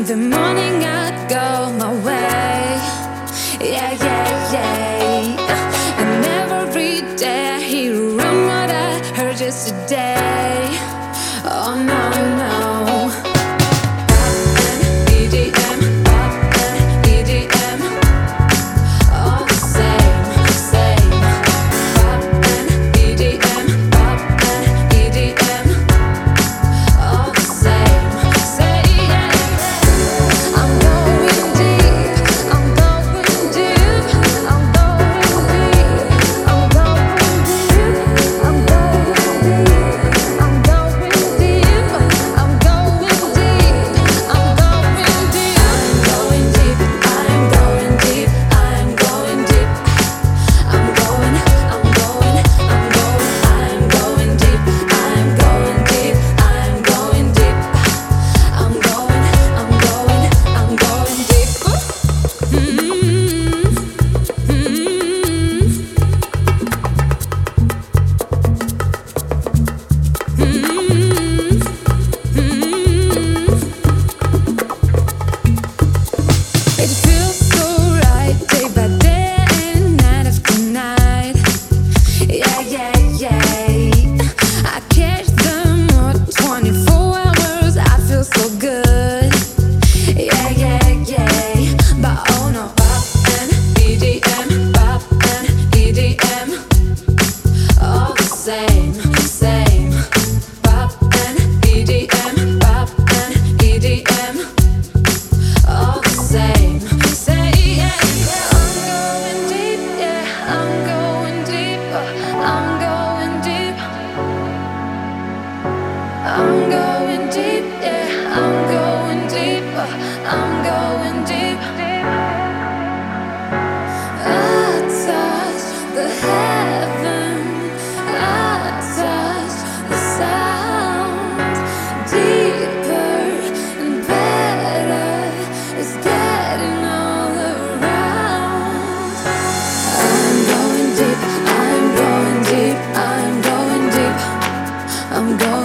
the morning I go my way. Yeah, yeah, yeah. And every day I hear around what I heard yesterday. Oh no, no. I'm going deep, yeah, I'm going deeper, I'm going deep. I touch the heaven, I touch the sound. Deeper and better, it's getting all around. I'm going deep, I'm going deep, I'm going deep, I'm going